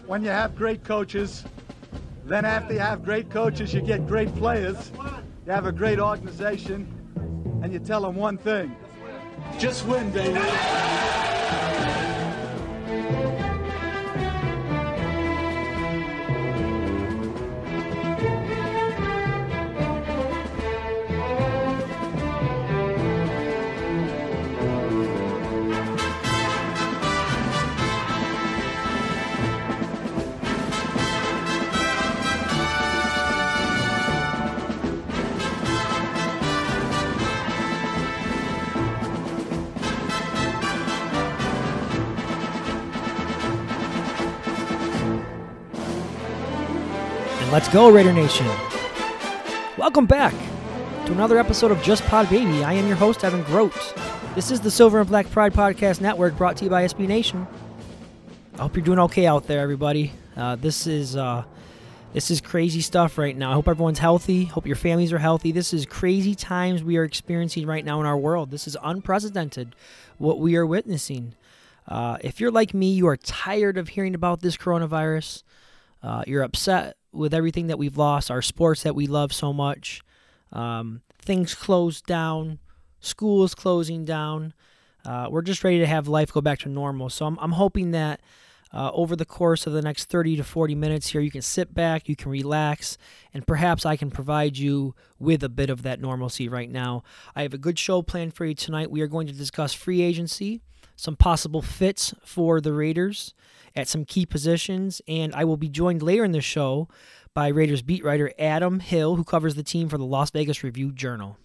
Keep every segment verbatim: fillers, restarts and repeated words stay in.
when you have great coaches, then after you have great coaches, you get great players, you have a great organization, and you tell them one thing: just win, baby. Let's go, Raider Nation. Welcome back to another episode of Just Pod Baby. I am your host, Evan Grote. This is the Silver and Black Pride Podcast Network, brought to you by S B Nation. I hope you're doing okay out there, everybody. Uh, this is uh, this is crazy stuff right now. I hope everyone's healthy. Hope your families are healthy. This is crazy times we are experiencing right now in our world. This is unprecedented, what we are witnessing. Uh, if you're like me, you are tired of hearing about this coronavirus. Uh, you're upset with everything that we've lost, our sports that we love so much. Um, things closed down, schools closing down. Uh, we're just ready to have life go back to normal. So I'm, I'm hoping that uh, over the course of the next thirty to forty minutes here, you can sit back, you can relax, and perhaps I can provide you with a bit of that normalcy right now. I have a good show planned for you tonight. We are going to discuss free agency, some possible fits for the Raiders at some key positions, and I will be joined later in the show by Raiders beat writer Adam Hill, who covers the team for the Las Vegas Review-Journal.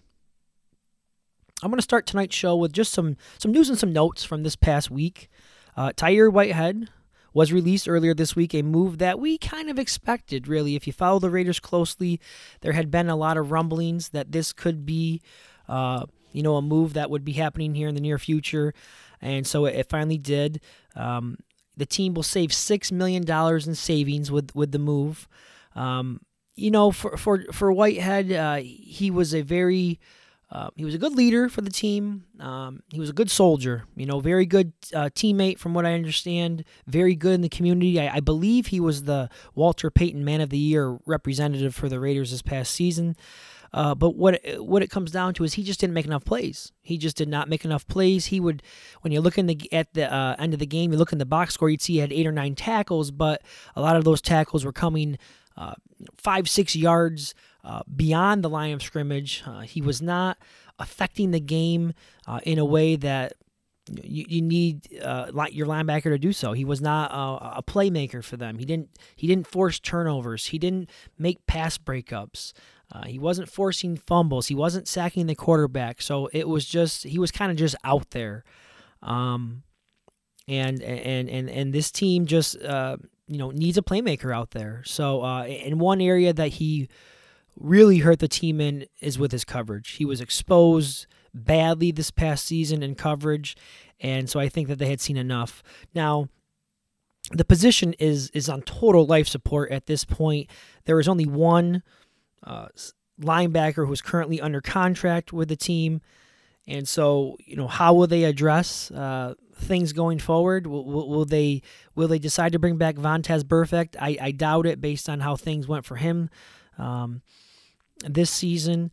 I'm going to start tonight's show with just some, some news and some notes from this past week. Uh, Tahir Whitehead was released earlier this week, a move that we kind of expected, really. If you follow the Raiders closely, there had been a lot of rumblings that this could be uh, you know, a move that would be happening here in the near future, and so it, it finally did. Um, The team will save six million dollars in savings with, with the move. Um, you know, for for, for Whitehead, uh, he was a very uh, he was a good leader for the team. Um, he was a good soldier. You know, very good uh, teammate from what I understand. Very good in the community. I, I believe he was the Walter Payton Man of the Year representative for the Raiders this past season. Uh, but what what it comes down to is he just didn't make enough plays. He just did not make enough plays. He would, when you look in the at the uh, end of the game, you look in the box score, you'd see he had eight or nine tackles, but a lot of those tackles were coming uh, five, six yards uh, beyond the line of scrimmage. Uh, he was not affecting the game uh, in a way that you, you need uh, your linebacker to do so. He was not uh, a playmaker for them. He didn't he didn't force turnovers. He didn't make pass breakups. Uh, he wasn't forcing fumbles. He wasn't sacking the quarterback. So it was just, he was kind of just out there. Um, and, and, and, and this team just, uh, you know, needs a playmaker out there. So, uh, in one area that he really hurt the team in is with his coverage. He was exposed badly this past season in coverage. And so I think that they had seen enough. Now, the position is, is on total life support at this point. There is only one Uh, linebacker who's currently under contract with the team, and so you know how will they address uh, things going forward? Will, will, will they will they decide to bring back Vontaze Burfict? I, I doubt it, based on how things went for him um, this season.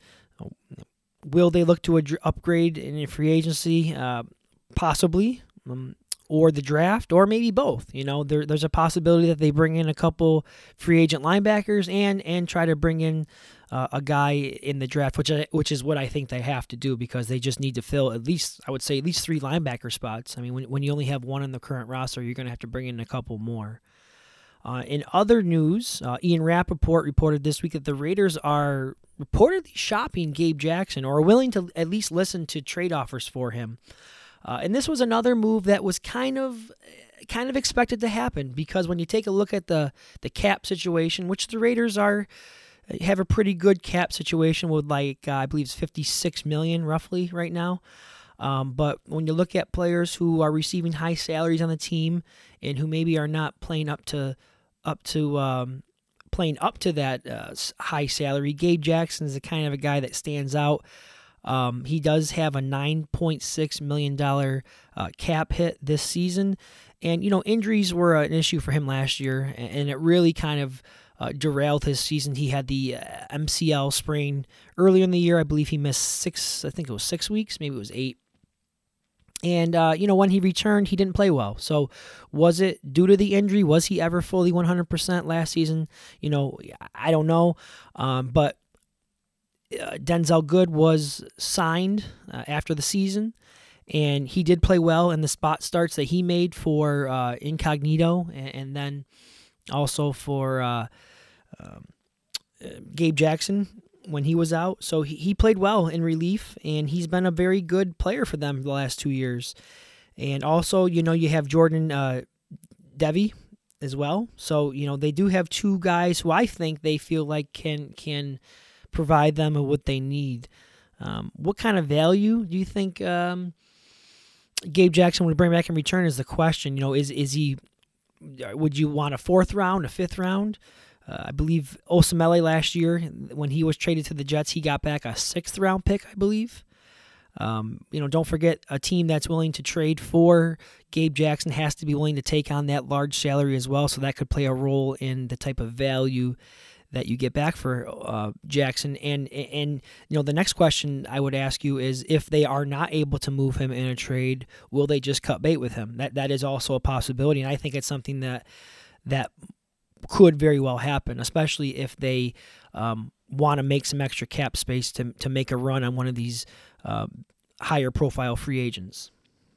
Will they look to ad- upgrade in free agency? Uh, possibly. Um, or the draft, or maybe both. You know, there, there's a possibility that they bring in a couple free agent linebackers and and try to bring in uh, a guy in the draft, which I, which is what I think they have to do, because they just need to fill at least, I would say, at least three linebacker spots. I mean, when when you only have one in the current roster, you're going to have to bring in a couple more. Uh, in other news, uh, Ian Rappaport reported this week that the Raiders are reportedly shopping Gabe Jackson, or are willing to at least listen to trade offers for him. Uh, and this was another move that was kind of kind of expected to happen, because when you take a look at the, the cap situation, which the Raiders are have a pretty good cap situation with, like, uh, I believe it's fifty-six million dollars roughly right now. Um, but when you look at players who are receiving high salaries on the team and who maybe are not playing up to up to um, playing up to that uh, high salary, Gabe Jackson is the kind of a guy that stands out. Um, he does have a nine point six million dollars uh, cap hit this season. And, you know, injuries were an issue for him last year, and it really kind of uh, derailed his season. He had the uh, M C L sprain earlier in the year. I believe he missed six, I think it was six weeks, maybe it was eight. And, uh, you know, when he returned, he didn't play well. So was it due to the injury? Was he ever fully one hundred percent last season? You know, I don't know. Um, but uh, Denzelle Good was signed uh, after the season, and he did play well in the spot starts that he made for uh, Incognito, and, and then also for uh, um, Gabe Jackson when he was out. So he, he played well in relief, and he's been a very good player for them the last two years. And also, you know, you have Jordan uh, Devy as well. So, you know, they do have two guys who I think they feel like can can provide them with what they need. Um, what kind of value do you think um, Gabe Jackson would bring back in return is the question. You know, is is he, would you want a fourth round, a fifth round? Uh, I believe Osemele last year, when he was traded to the Jets, he got back a sixth round pick, I believe. Um, you know, don't forget, a team that's willing to trade for Gabe Jackson has to be willing to take on that large salary as well, so that could play a role in the type of value that you get back for uh, Jackson. And, and you know, the next question I would ask you is, if they are not able to move him in a trade, will they just cut bait with him? That That is also a possibility, and I think it's something that that could very well happen, especially if they um, want to make some extra cap space to to make a run on one of these uh, higher profile free agents.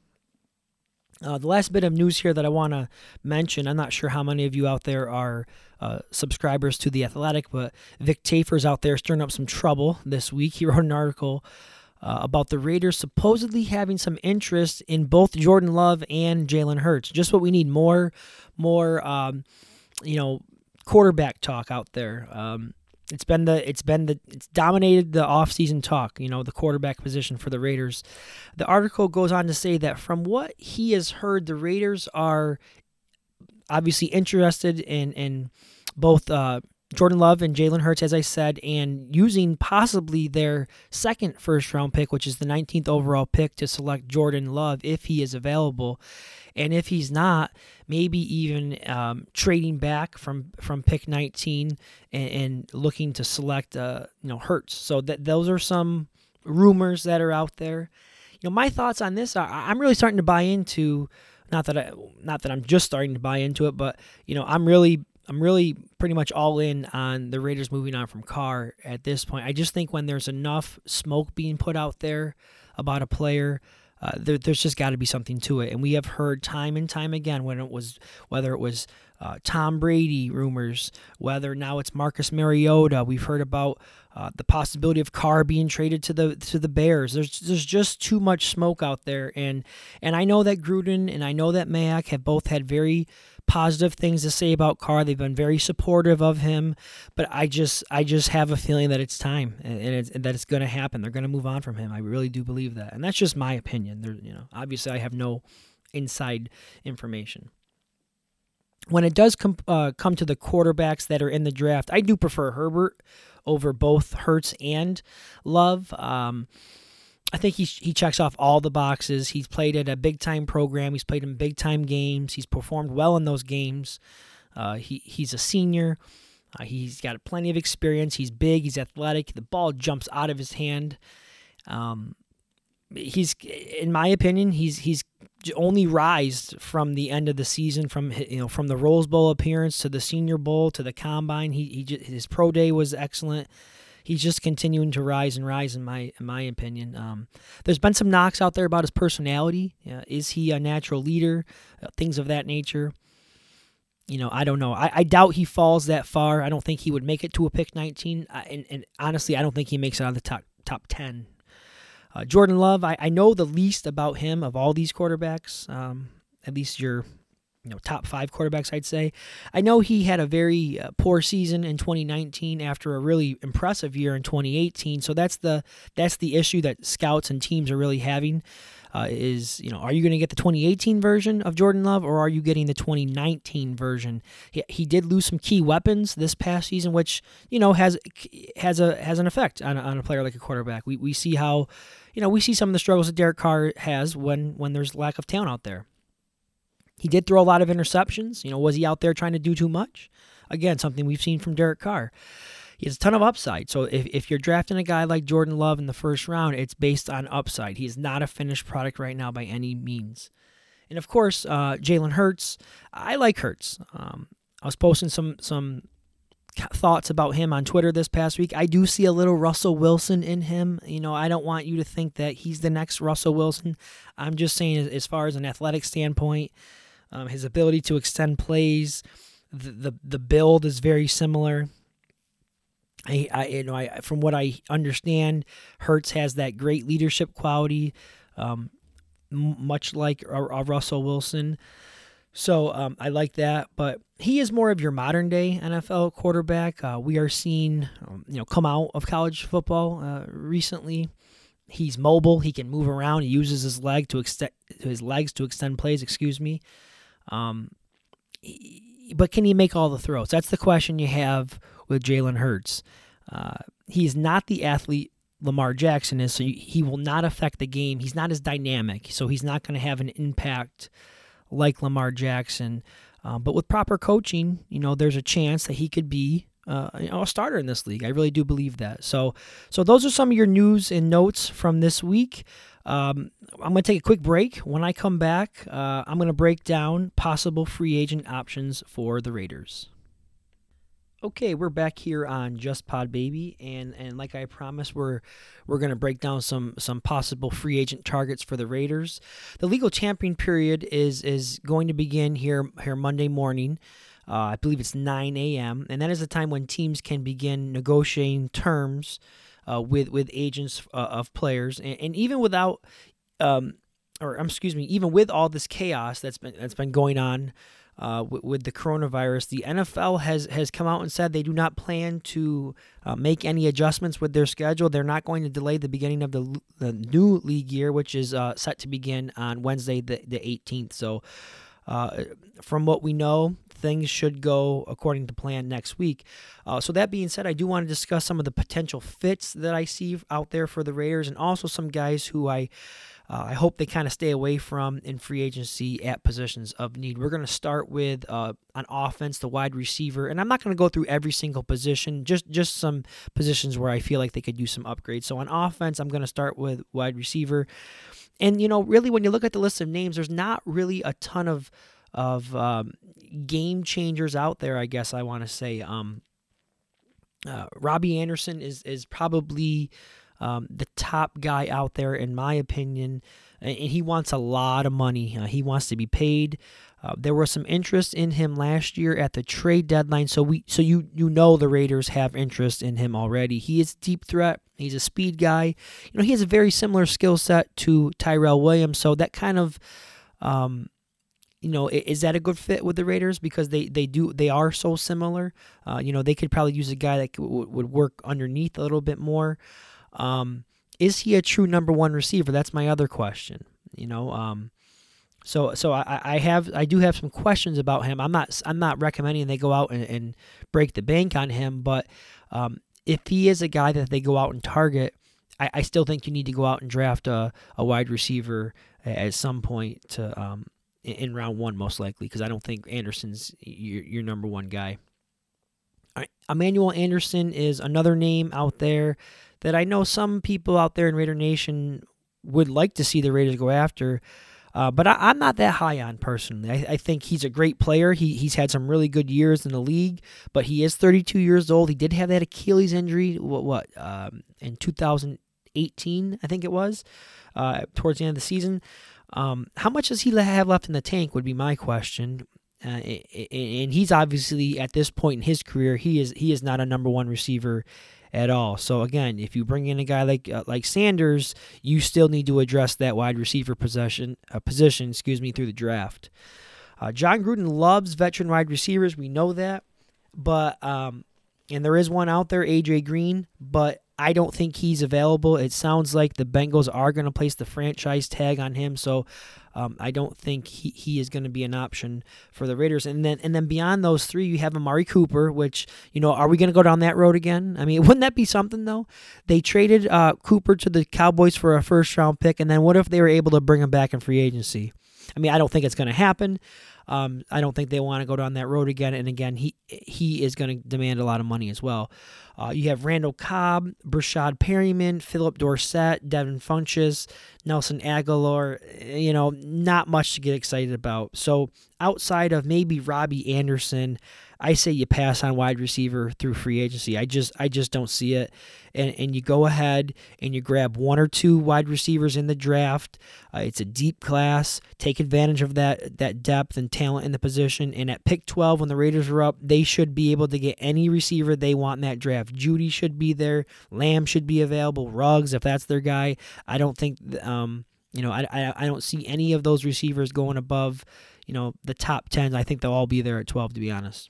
Uh, the last bit of news here that I want to mention, I'm not sure how many of you out there are uh, subscribers to The Athletic, but Vic Tafer's out there stirring up some trouble this week. He wrote an article uh, about the Raiders supposedly having some interest in both Jordan Love and Jalen Hurts. Just what we need, more, more, um, you know, quarterback talk out there. Um, It's been the it's been the it's dominated the offseason talk, you know, the quarterback position for the Raiders. The article goes on to say that from what he has heard, the Raiders are obviously interested in in both uh, Jordan Love and Jalen Hurts, as I said, and using possibly their second first round pick, which is the nineteenth overall pick, to select Jordan Love if he is available. And if he's not, maybe even um, trading back from, from pick nineteen and, and looking to select uh, you know Hurts. So that those are some rumors that are out there. You know, my thoughts on this are, I'm really starting to buy into, not that I, not that I'm just starting to buy into it, but you know, I'm really I'm really pretty much all in on the Raiders moving on from Carr at this point. I just think when there's enough smoke being put out there about a player, Uh, there, there's just got to be something to it, and we have heard time and time again when it was whether it was uh, Tom Brady rumors, whether now it's Marcus Mariota. We've heard about uh, the possibility of Carr being traded to the to the Bears. There's there's just too much smoke out there, and and I know that Gruden and I know that Mayock have both had very positive things to say about Carr. They've been very supportive of him, but I just I just have a feeling that it's time and, and, it's, and that it's going to happen. They're going to move on from him. I really do believe that, and that's just my opinion. There, you know, obviously I have no inside information. When it does come uh, come to the quarterbacks that are in the draft, I do prefer Herbert over both Hurts and Love. Um, I think he he checks off all the boxes. He's played at a big-time program. He's played in big-time games. He's performed well in those games. Uh, he He's a senior. Uh, he's got plenty of experience. He's big. He's athletic. The ball jumps out of his hand. Um, he's, in my opinion, he's he's only rised from the end of the season, from you know from the Rose Bowl appearance to the Senior Bowl to the Combine. He he just, his pro day was excellent. He's just continuing to rise and rise, in my in my opinion. Um, there's been some knocks out there about his personality. Uh, is he a natural leader? Uh, things of that nature. You know, I don't know. I, I doubt he falls that far. I don't think he would make it to a pick nineteen. I, and, and honestly, I don't think he makes it out of the top top ten. Uh, Jordan Love, I, I know the least about him of all these quarterbacks. Um, at least your you know, top five quarterbacks, I'd say. I know he had a very uh, poor season in twenty nineteen after a really impressive year in twenty eighteen. So that's the that's the issue that scouts and teams are really having. Uh, is, you know, are you going to get the twenty eighteen version of Jordan Love, or are you getting the twenty nineteen version? He, he did lose some key weapons this past season, which, you know, has has a has an effect on a, on a player like a quarterback. We we see how, you know, we see some of the struggles that Derek Carr has when when there's lack of talent out there. He did throw a lot of interceptions. You know, was he out there trying to do too much? Again, something we've seen from Derek Carr. He has a ton of upside. So if, if you're drafting a guy like Jordan Love in the first round, it's based on upside. He is not a finished product right now by any means. And of course, uh, Jalen Hurts. I like Hurts. Um, I was posting some some thoughts about him on Twitter this past week. I do see a little Russell Wilson in him. You know, I don't want you to think that he's the next Russell Wilson. I'm just saying, as far as an athletic standpoint, um, his ability to extend plays, the the, the build is very similar. I, I, you know, I, from what I understand, Hurts has that great leadership quality, um, m- much like a, a Russell Wilson. So um, I like that, but he is more of your modern day N F L quarterback. Uh, we are seeing, um, you know, come out of college football uh, recently. He's mobile. He can move around. He uses his leg to extend his legs to extend plays. Excuse me. Um, he, but can he make all the throws? That's the question you have with Jalen Hurts. Uh, he's not the athlete Lamar Jackson is, so he will not affect the game. He's not as dynamic, so he's not going to have an impact like Lamar Jackson. Um, but with proper coaching, you know, there's a chance that he could be uh, you know, a starter in this league. I really do believe that. So, so those are some of your news and notes from this week. Um, I'm going to take a quick break. When I come back, uh, I'm going to break down possible free agent options for the Raiders. Okay, we're back here on Just Pod Baby, and, and like I promised, we're we're going to break down some some possible free agent targets for the Raiders. The legal champion period is is going to begin here here Monday morning. Uh, I believe it's nine a.m., and that is the time when teams can begin negotiating terms uh, with with agents uh, of players, and, and even without, um, or um, excuse me, even with all this chaos that's been that's been going on. Uh, with, with the coronavirus, the N F L has, has come out and said they do not plan to uh, make any adjustments with their schedule. They're not going to delay the beginning of the, the new league year, which is uh, set to begin on Wednesday, the, the eighteenth. So uh, from what we know, things should go according to plan next week. Uh, so that being said, I do want to discuss some of the potential fits that I see out there for the Raiders, and also some guys who I Uh, I hope they kind of stay away from in free agency at positions of need. We're going to start with uh, on offense, the wide receiver, and I'm not going to go through every single position, just just some positions where I feel like they could use some upgrades. So on offense, I'm going to start with wide receiver. And, you know, really when you look at the list of names, there's not really a ton of, of um, game changers out there, I guess I want to say. Um, uh, Robbie Anderson is is probably... Um, the top guy out there, in my opinion, and he wants a lot of money. Uh, he wants to be paid. Uh, there was some interest in him last year at the trade deadline, so we, so you you know the Raiders have interest in him already. He is a deep threat. He's a speed guy. You know, he has a very similar skill set to Tyrell Williams, so that kind of, um, you know, is that a good fit with the Raiders because they, they do they are so similar. Uh, you know, they could probably use a guy that could, would work underneath a little bit more. Um, is he a true number one receiver? That's my other question. You know, um, so so I, I have I do have some questions about him. I'm not I'm not recommending they go out and, and break the bank on him, but um, if he is a guy that they go out and target, I, I still think you need to go out and draft a, a wide receiver at some point to um, in, in round one most likely, because I don't think Anderson's your, your number one guy. All right. Emmanuel Anderson is another name out there that I know some people out there in Raider Nation would like to see the Raiders go after, uh, but I, I'm not that high on personally. I, I think he's a great player. He He's had some really good years in the league, but he is thirty-two years old. He did have that Achilles injury, what, what um, in two thousand eighteen, I think it was, uh, towards the end of the season. Um, how much does he have left in the tank would be my question. Uh, and he's obviously, at this point in his career, he is he is not a number one receiver at all. So again, if you bring in a guy like uh, like Sanders, you still need to address that wide receiver possession uh, position, excuse me, through the draft. Uh, John Gruden loves veteran wide receivers. We know that. But, um, and there is one out there, A J Green, but I don't think he's available. It sounds like the Bengals are going to place the franchise tag on him, so um, I don't think he, he is going to be an option for the Raiders. And then and then beyond those three, you have Amari Cooper, which, you know, are we going to go down that road again? I mean, wouldn't that be something, though? They traded uh, Cooper to the Cowboys for a first-round pick, and then what if they were able to bring him back in free agency? I mean, I don't think it's going to happen. Um, I don't think they want to go down that road again. And again, he he is going to demand a lot of money as well. Uh, you have Randall Cobb, Brashad Perryman, Philip Dorsett, Devin Funchess, Nelson Aguilar. You know, not much to get excited about. So outside of maybe Robbie Anderson, I say you pass on wide receiver through free agency. I just I just don't see it. And and you go ahead and you grab one or two wide receivers in the draft. Uh, it's a deep class. Take advantage of that that depth and talent in the position. And at pick twelve, when the Raiders are up, they should be able to get any receiver they want in that draft. Judy should be there. Lamb should be available. Ruggs, if that's their guy. I don't think um you know I I, I don't see any of those receivers going above you know the top ten. I think they'll all be there at twelve, to be honest.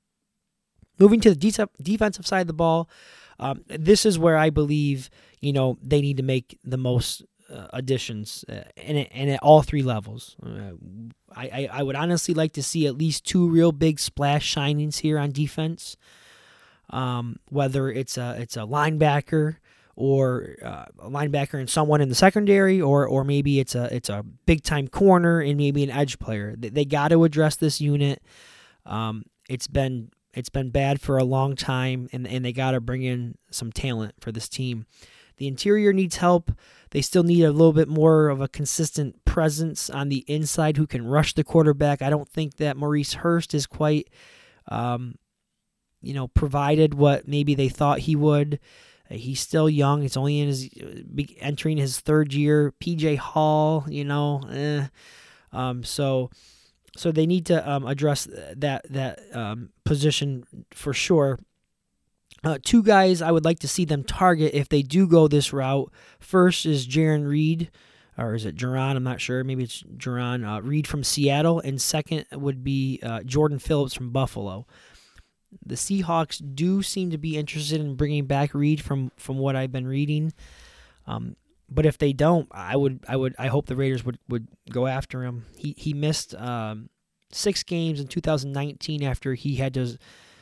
Moving to the de- defensive side of the ball, um, this is where I believe, you know, they need to make the most uh, additions, uh, and, and at all three levels. Uh, I, I, I would honestly like to see at least two real big splash signings here on defense, um, whether it's a, it's a linebacker or uh, a linebacker and someone in the secondary, or or maybe it's a it's a big-time corner and maybe an edge player. They, they got to address this unit. Um, it's been... It's been bad for a long time, and, and they got to bring in some talent for this team. The interior needs help. They still need a little bit more of a consistent presence on the inside who can rush the quarterback. I don't think that Maurice Hurst is quite, um, you know, provided what maybe they thought he would. Uh, he's still young. He's only in his entering his third year. P J Hall, you know, eh. um, so. So they need to um, address that that um, position for sure. Uh, two guys I would like to see them target if they do go this route. First is Jaron Reed, or is it Jaron? I'm not sure. Maybe it's Jaron uh, Reed from Seattle. And second would be uh, Jordan Phillips from Buffalo. The Seahawks do seem to be interested in bringing back Reed from, from what I've been reading. Um, But if they don't, I would, I would, I hope the Raiders would, would go after him. He he missed um, six games in two thousand nineteen after he had to.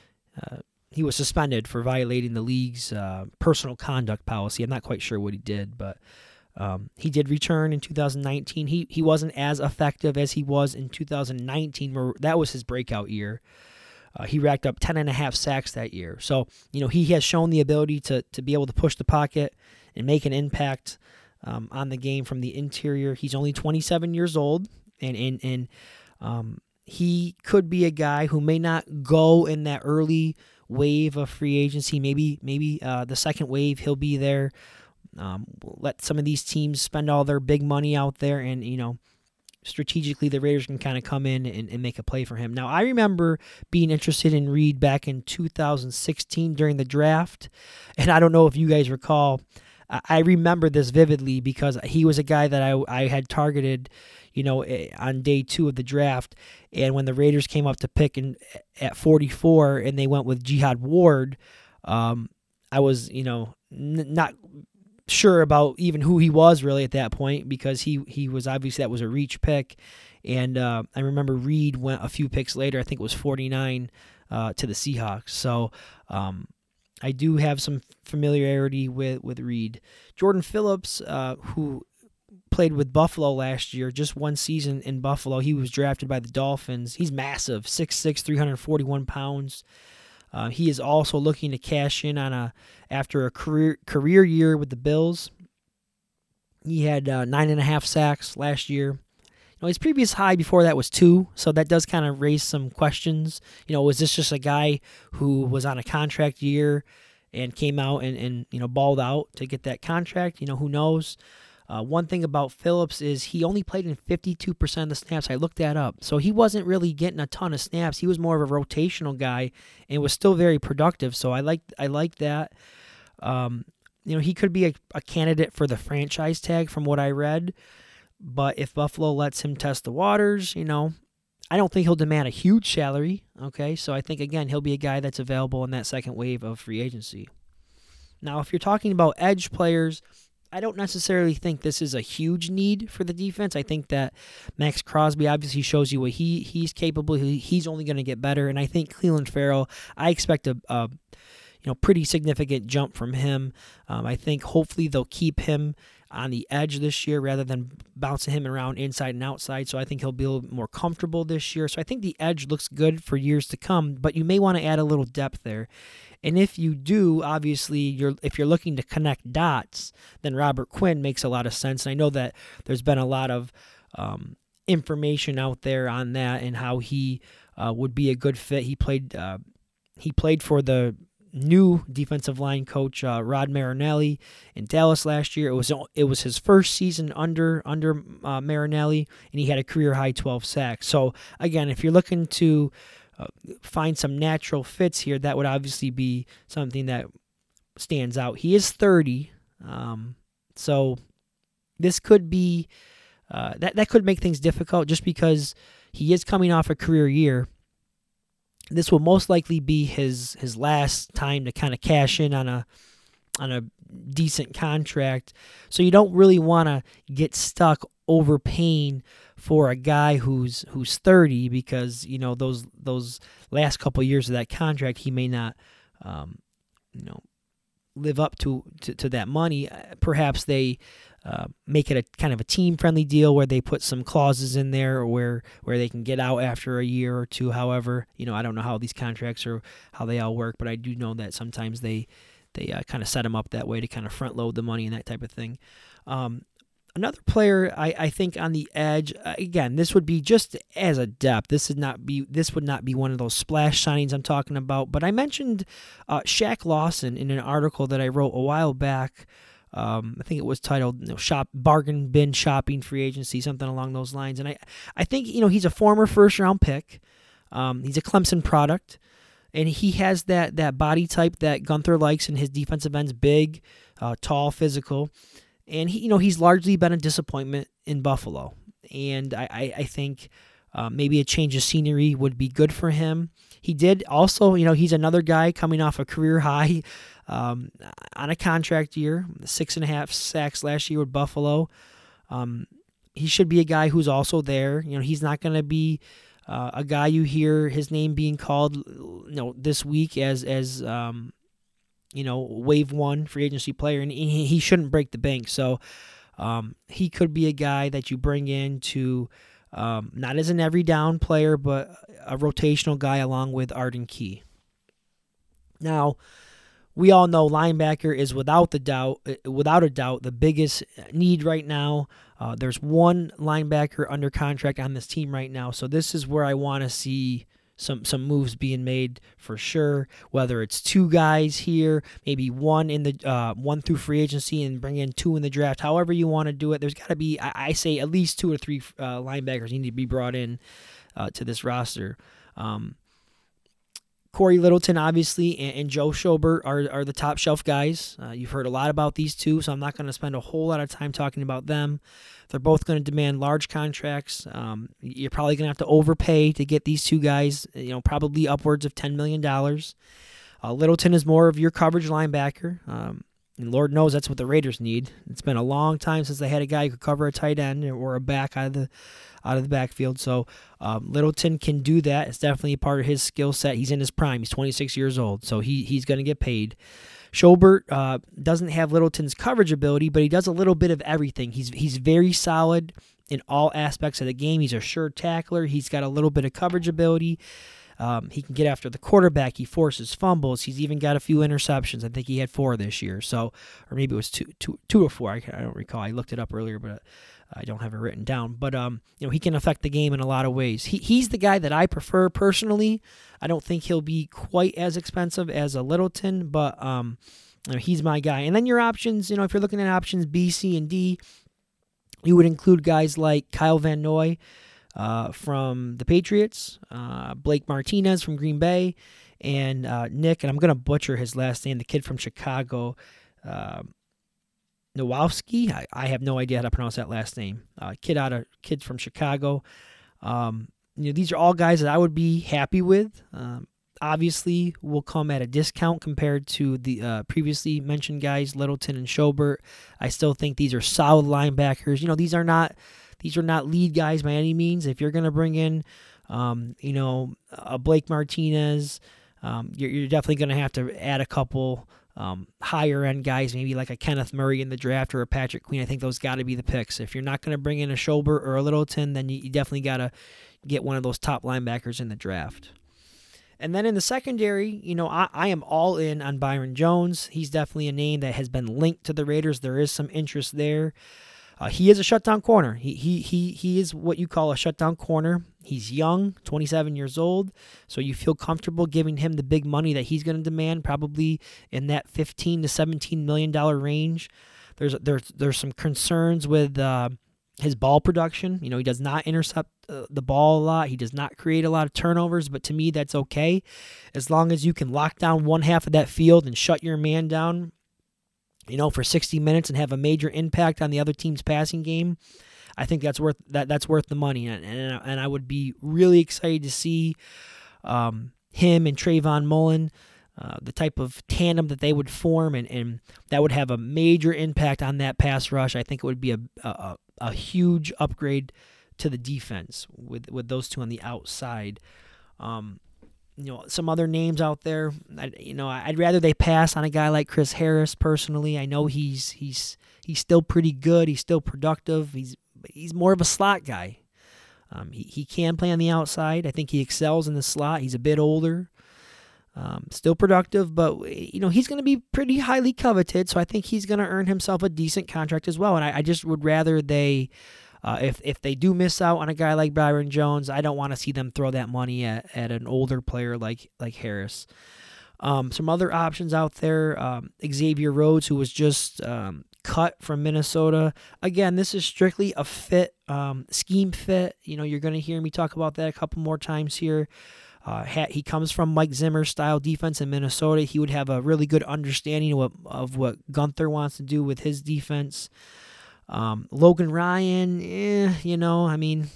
Uh, he was suspended for violating the league's uh, personal conduct policy. I'm not quite sure what he did, but um, he did return in two thousand nineteen. He he wasn't as effective as he was in two thousand nineteen, where that was his breakout year. Uh, he racked up ten and a half sacks that year. So you know he has shown the ability to to be able to push the pocket and make an impact um, on the game from the interior. He's only twenty-seven years old, and and and um, he could be a guy who may not go in that early wave of free agency. Maybe maybe uh, the second wave he'll be there. Um, let some of these teams spend all their big money out there, and you know strategically the Raiders can kind of come in and, and make a play for him. Now I remember being interested in Reed back in two thousand sixteen during the draft, and I don't know if you guys recall. I remember this vividly because he was a guy that I, I had targeted, you know, on day two of the draft. And when the Raiders came up to pick in, at forty-four and they went with Jihad Ward, um, I was, you know, n- not sure about even who he was really at that point because he, he was obviously that was a reach pick. And uh, I remember Reed went a few picks later. I think it was forty-nine uh, to the Seahawks. So, um, I do have some familiarity with, with Reed. Jordan Phillips, uh, who played with Buffalo last year, just one season in Buffalo. He was drafted by the Dolphins. He's massive, six six, three hundred forty-one pounds. Uh, he is also looking to cash in on a after a career career year with the Bills. He had uh, nine and a half sacks last year. You know, his previous high before that was two, so that does kind of raise some questions. You know, was this just a guy who was on a contract year and came out and, and you know, balled out to get that contract? You know, who knows? Uh, one thing about Phillips is he only played in fifty-two percent of the snaps. I looked that up. So he wasn't really getting a ton of snaps. He was more of a rotational guy and was still very productive. So I like I like that. Um, you know, he could be a, a candidate for the franchise tag from what I read. But if Buffalo lets him test the waters, you know, I don't think he'll demand a huge salary, okay? So I think, again, he'll be a guy that's available in that second wave of free agency. Now, if you're talking about edge players, I don't necessarily think this is a huge need for the defense. I think that Max Crosby obviously shows you what he he's capable. He, he's only going to get better, and I think Clelin Ferrell, I expect a, a you know pretty significant jump from him. Um, I think hopefully they'll keep him on the edge this year rather than bouncing him around inside and outside. So I think he'll be a little more comfortable this year. So I think the edge looks good for years to come, but you may want to add a little depth there. And if you do, obviously, you're if you're looking to connect dots, then Robert Quinn makes a lot of sense. And I know that there's been a lot of um, information out there on that and how he uh, would be a good fit. He played uh, he played for the new defensive line coach uh, Rod Marinelli in Dallas last year. It was it was his first season under under uh, Marinelli, and he had a career high twelve sacks. So again, if you're looking to uh, find some natural fits here, that would obviously be something that stands out. He is thirty, um, so this could be uh, that that could make things difficult just because he is coming off a career year. This will most likely be his his last time to kind of cash in on a on a decent contract. So you don't really want to get stuck overpaying for a guy who's who's thirty because you know those those last couple of years of that contract he may not um, you know live up to, to, to that money. Perhaps they uh, make it a kind of a team-friendly deal where they put some clauses in there where where they can get out after a year or two. However, you know, I don't know how these contracts or how they all work, but I do know that sometimes they they uh, kind of set them up that way to kind of front-load the money and that type of thing. Um, another player I, I think on the edge, uh, again, this would be just as a depth. This would not be this would not be one of those splash signings I'm talking about. But I mentioned uh, Shaq Lawson in an article that I wrote a while back. Um, I think it was titled you know, "Shop Bargain Bin Shopping Free Agency," something along those lines. And I, I think you know he's a former first-round pick. Um, he's a Clemson product, and he has that that body type that Gunther likes, and his defensive end's big, uh, tall, physical. And he, you know, he's largely been a disappointment in Buffalo, and I, I, I think uh, maybe a change of scenery would be good for him. He did also, you know, he's another guy coming off a career high um, on a contract year, six and a half sacks last year with Buffalo. Um, he should be a guy who's also there. You know, he's not going to be uh, a guy you hear his name being called, you know, this week as as um, you know, wave one free agency player, and he, he shouldn't break the bank. So um, he could be a guy that you bring in to um, not as an every down player, but a rotational guy along with Arden Key. Now, we all know linebacker is without the doubt, without a doubt, the biggest need right now. Uh, there's one linebacker under contract on this team right now, so this is where I want to see some some moves being made for sure. Whether it's two guys here, maybe one in the uh, one through free agency, and bring in two in the draft. However you want to do it, there's got to be, I, I say, at least two or three uh, linebackers need to be brought in uh, to this roster. Um, Corey Littleton, obviously, and, and Joe Schobert are, are the top shelf guys. Uh, you've heard a lot about these two, so I'm not going to spend a whole lot of time talking about them. They're both going to demand large contracts. Um, you're probably going to have to overpay to get these two guys, you know, probably upwards of ten million dollars. Uh, Littleton is more of your coverage linebacker, um, and Lord knows that's what the Raiders need. It's been a long time since they had a guy who could cover a tight end or a back out of the out of the backfield. So um, Littleton can do that. It's definitely a part of his skill set. He's in his prime. He's twenty-six years old, so he he's going to get paid. Schobert uh, doesn't have Littleton's coverage ability, but he does a little bit of everything. He's he's very solid in all aspects of the game. He's a sure tackler. He's got a little bit of coverage ability. Um, he can get after the quarterback. He forces fumbles. He's even got a few interceptions. I think he had four this year. So, or maybe it was two, two, two or four. I, I don't recall. I looked it up earlier, but I don't have it written down. But um, you know, he can affect the game in a lot of ways. He he's the guy that I prefer personally. I don't think he'll be quite as expensive as a Littleton, but um, you know, he's my guy. And then your options, you know, if you're looking at options B, C, and D, you would include guys like Kyle Van Noy uh, from the Patriots, uh, Blake Martinez from Green Bay, and uh, Nick, and I'm going to butcher his last name, the kid from Chicago, uh, Nowowski. I, I have no idea how to pronounce that last name. Uh, kid out of kid from Chicago. Um, you know, these are all guys that I would be happy with. Um, obviously, will come at a discount compared to the uh, previously mentioned guys, Littleton and Schobert. I still think these are solid linebackers. You know, these are not these are not lead guys by any means. If you're going to bring in, um, you know, a Blake Martinez, um, you're, you're definitely going to have to add a couple um, higher end guys, maybe like a Kenneth Murray in the draft or a Patrick Queen. I think those got to be the picks. If you're not going to bring in a Schobert or a Littleton, then you, you definitely got to get one of those top linebackers in the draft. And then in the secondary, you know, I, I am all in on Byron Jones. He's definitely a name that has been linked to the Raiders. There is some interest there. Uh, he is a shutdown corner. He he he he is what you call a shutdown corner. He's young, twenty-seven years old, so you feel comfortable giving him the big money that he's going to demand, probably in that fifteen to seventeen million dollar range. There's there's there's some concerns with uh, his ball production. You know, he does not intercept uh, the ball a lot. He does not create a lot of turnovers, but to me, that's okay. As long as you can lock down one half of that field and shut your man down, you know, for sixty minutes and have a major impact on the other team's passing game, I think that's worth that. That's worth the money, and and, and I would be really excited to see um, him and Trayvon Mullen, uh, the type of tandem that they would form, and, and that would have a major impact on that pass rush. I think it would be a a, a huge upgrade to the defense with with those two on the outside. Um, You know, some other names out there. I, you know, I'd rather they pass on a guy like Chris Harris. Personally, I know he's he's he's still pretty good. He's still productive. He's he's more of a slot guy. Um, he he can play on the outside. I think he excels in the slot. He's a bit older, um, still productive, but you know he's going to be pretty highly coveted. So I think he's going to earn himself a decent contract as well. And I, I just would rather they. Uh, if if they do miss out on a guy like Byron Jones, I don't want to see them throw that money at, at an older player like like Harris. Um, some other options out there, um, Xavier Rhodes, who was just um, cut from Minnesota. Again, this is strictly a fit, um, scheme fit. You know, you're going to hear me talk about that a couple more times here. Uh, he comes from Mike Zimmer's style defense in Minnesota. He would have a really good understanding of what, of what Gunther wants to do with his defense. Um, Logan Ryan, eh, you know, I mean,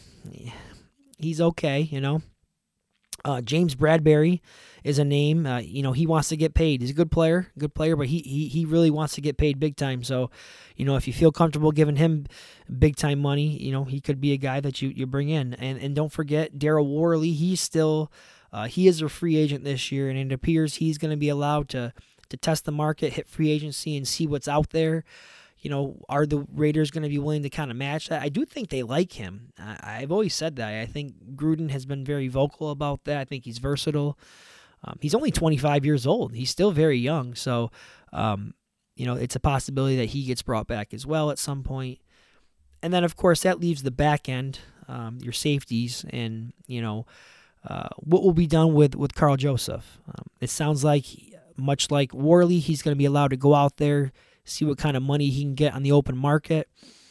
he's okay, you know. Uh, James Bradbury is a name. Uh, you know, he wants to get paid. He's a good player, good player, but he, he he really wants to get paid big time. So, you know, if you feel comfortable giving him big time money, you know, he could be a guy that you, you bring in. And and don't forget Daryl Worley. He's still uh, he is a free agent this year, and it appears he's going to be allowed to to test the market, hit free agency, and see what's out there. You know, are the Raiders going to be willing to kind of match that? I do think they like him. I, I've always said that. I think Gruden has been very vocal about that. I think he's versatile. Um, he's only twenty-five years old. He's still very young. So, um, you know, it's a possibility that he gets brought back as well at some point. And then, of course, that leaves the back end, um, your safeties, and, you know, uh, what will be done with, with Carl Joseph. Um, it sounds like, much like Worley, he's going to be allowed to go out there, see what kind of money he can get on the open market.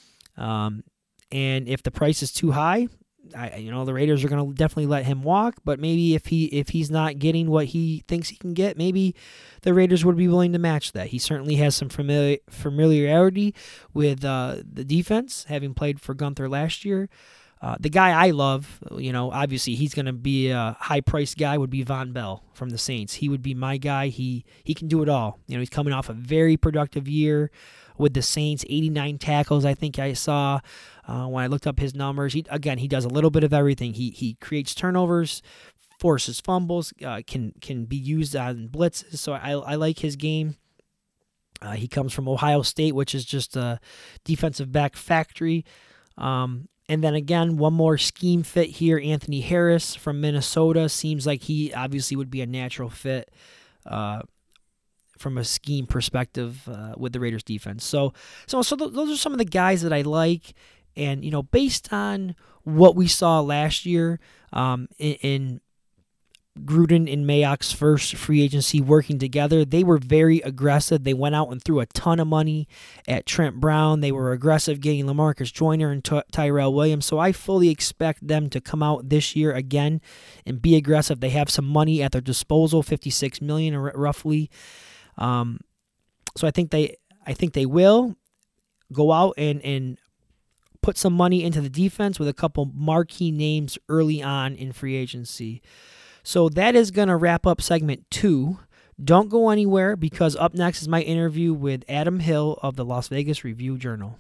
Um, and if the price is too high, I, you know, the Raiders are going to definitely let him walk. But maybe if he if he's not getting what he thinks he can get, maybe the Raiders would be willing to match that. He certainly has some familiar, familiarity with uh, the defense, having played for Gunther last year. Uh, the guy I love, you know, obviously he's going to be a high-priced guy, would be Von Bell from the Saints. He would be my guy. He he can do it all. You know, he's coming off a very productive year with the Saints, eighty-nine tackles, I think I saw uh, when I looked up his numbers. He, again, he does a little bit of everything. He he creates turnovers, forces fumbles, uh, can can be used on blitzes. So I I like his game. Uh, he comes from Ohio State, which is just a defensive back factory. Um, And then again, one more scheme fit here. Anthony Harris from Minnesota seems like he obviously would be a natural fit uh, from a scheme perspective uh, with the Raiders defense. So, so, so th- those are some of the guys that I like. And, you know, based on what we saw last year um, in, in Gruden and Mayock's first free agency working together, they were very aggressive. They went out and threw a ton of money at Trent Brown. They were aggressive getting LaMarcus Joyner and Ty- Tyrell Williams. So I fully expect them to come out this year again and be aggressive. They have some money at their disposal, fifty-six million dollars roughly. Um, so I think they, I think they will go out and and put some money into the defense with a couple marquee names early on in free agency. So that is going to wrap up segment two. Don't go anywhere, because up next is my interview with Adam Hill of the Las Vegas Review-Journal.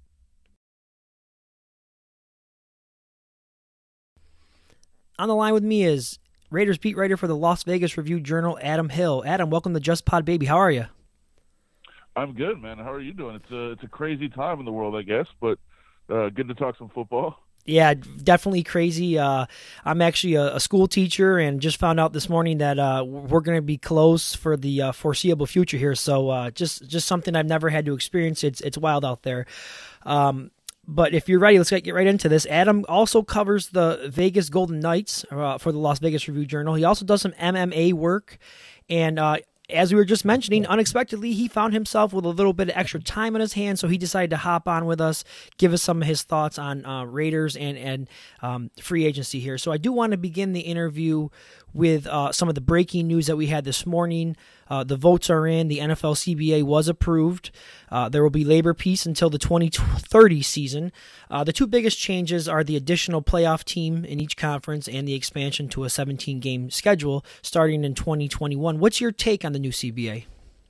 On the line with me is Raiders beat writer for the Las Vegas Review-Journal, Adam Hill. Adam, welcome to Just Pod Baby. How are you? I'm good, man. How are you doing? It's a it's a crazy time in the world, I guess, but uh, good to talk some football. Yeah, definitely crazy. Uh, I'm actually a, a school teacher, and just found out this morning that uh, we're going to be closed for the uh, foreseeable future here. So uh, just just something I've never had to experience. It's it's wild out there. Um, but if you're ready, let's get, get right into this. Adam also covers the Vegas Golden Knights uh, for the Las Vegas Review-Journal. He also does some M M A work, and uh, as we were just mentioning, unexpectedly, he found himself with a little bit of extra time on his hands, so he decided to hop on with us, give us some of his thoughts on uh, Raiders and, and um, free agency here. So I do want to begin the interview with uh, some of the breaking news that we had this morning. Uh, the votes are in. The N F L C B A was approved. Uh, there will be labor peace until the twenty thirty season. Uh, the two biggest changes are the additional playoff team in each conference and the expansion to a seventeen-game schedule starting in twenty twenty-one. What's your take on the new C B A?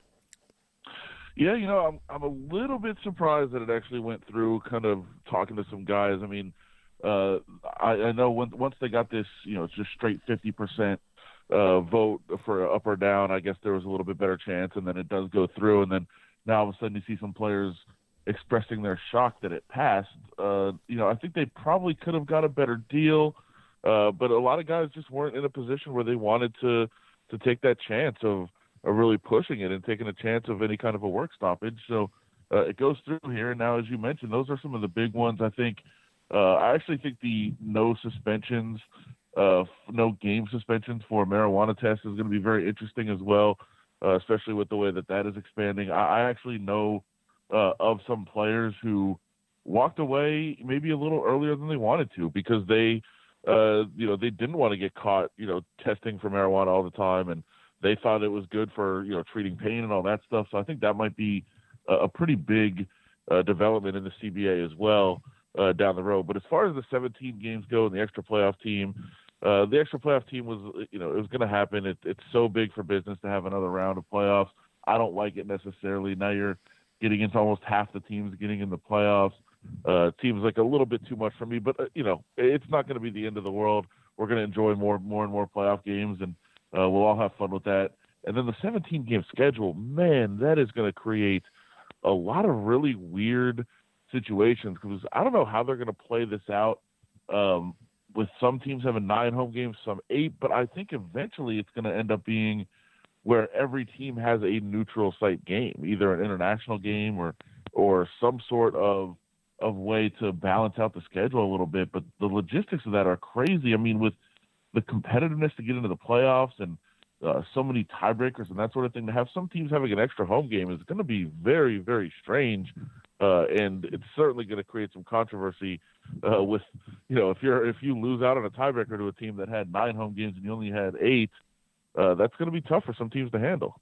Yeah, you know, I'm I'm a little bit surprised that it actually went through. Kind of talking to some guys. I mean, uh, I, I know when, once they got this, you know, it's just straight fifty percent uh, vote for up or down. I guess there was a little bit better chance, and then it does go through, and then now all of a sudden you see some players expressing their shock that it passed. Uh, you know, I think they probably could have got a better deal, uh, but a lot of guys just weren't in a position where they wanted to to take that chance of, of really pushing it and taking a chance of any kind of a work stoppage. So uh, it goes through here, and now, as you mentioned, those are some of the big ones. I think uh, I actually think the no suspensions, uh, no game suspensions for marijuana tests is going to be very interesting as well, uh, especially with the way that that is expanding. I, I actually know uh, of some players who walked away maybe a little earlier than they wanted to because they, uh, you know, they didn't want to get caught, you know, testing for marijuana all the time, and they thought it was good for, you know, treating pain and all that stuff. So I think that might be a, a pretty big uh, development in the C B A as well uh, down the road. But as far as the seventeen games go and the extra playoff team, uh, the extra playoff team was, you know, it was going to happen. It, it's so big for business to have another round of playoffs. I don't like it necessarily. Now you're getting into almost half the teams getting in the playoffs. Uh, seems like a little bit too much for me, but uh, you know, it's not going to be the end of the world. We're going to enjoy more, more and more playoff games, and uh, we'll all have fun with that. And then the seventeen game schedule, man, that is going to create a lot of really weird situations because I don't know how they're going to play this out. Um, with some teams having nine home games, some eight, but I think eventually it's going to end up being where every team has a neutral site game, either an international game or or some sort of of way to balance out the schedule a little bit. But the logistics of that are crazy. I mean, with the competitiveness to get into the playoffs and uh, so many tiebreakers and that sort of thing, to have some teams having an extra home game is going to be very, very strange. Uh, and it's certainly going to create some controversy uh, with, you know, if you're, if you lose out on a tiebreaker to a team that had nine home games and you only had eight, uh, that's going to be tough for some teams to handle.